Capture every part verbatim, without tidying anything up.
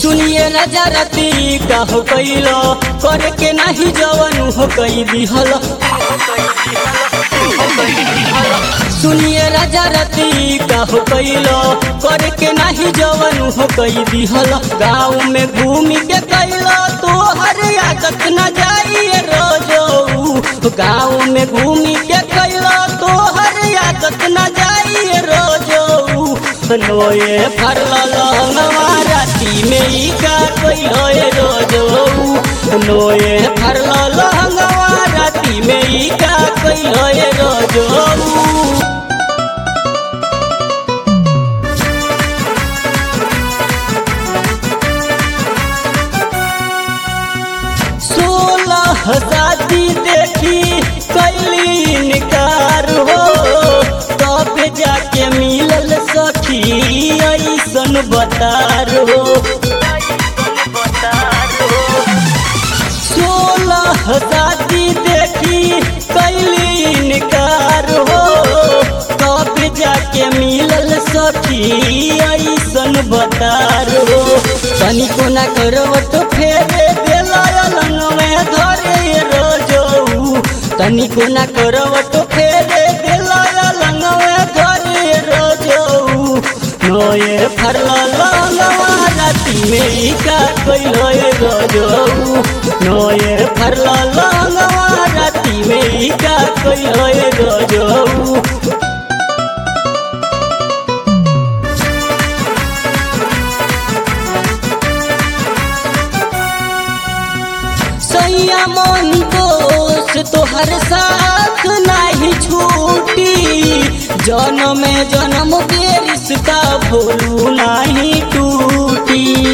सुनिए राजा रती का हो कैलो करे के नाही जवन हो कई दिहल। सुनिए राजा रती का हो कैलो करे के नाही जवन हो कई दिहल। गाँव में घूमी के कैलो तो हर आदत न जाइए रोजो। गाँव में घूमी के कैलो तो हर आदत न जाइए रोजो। नोए फरला लहंगवा राती में ही का कैलो रोजो। नोए फरला लहंगवा राती में ही का कैलो रोजो। शादी देखी कैली इनकार हो तब जाके मिलल सखी ऐसन बतार हो। सोलह शादी देखी कैली इनकार हो तब जाके मिलल सखी ऐसन बतार हो। तनिको ना करवट फेरे देला लंगवे धरे रोजो। तनिको ना करवट फेरे देला लंगवे धरे रोजो। नोए फरला लंगवा राती में ही का कैलो रोजो। नोए फरला लंगवा राती में ही का कैलो रोजो। सैया मन दोष तोहर साथ नहीं छूटी। जन्म में जन्म के रिश्ता भूलू नहीं टूटी।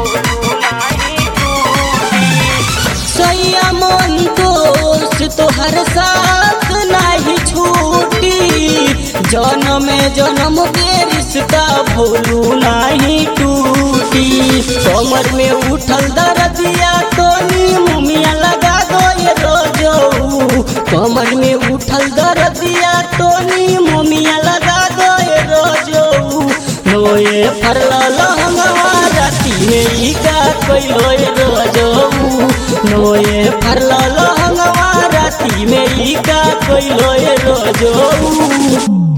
सैया मन दोष तोहर साथ नहीं छूटी। जन्म में जन्म के रिश्ता भूलू नहीं टूटी। कमर में उठल दर्दिया तो मुमिया लगा दो ये रोजो। कमर में उठल दर्दिया तो मुमिया लगा दो ये रोजो। नोए फरला लहंगवा राती में ही का कैलो रोजो। नोए फरला लहंगवा राती में ही का कैलो रोजो।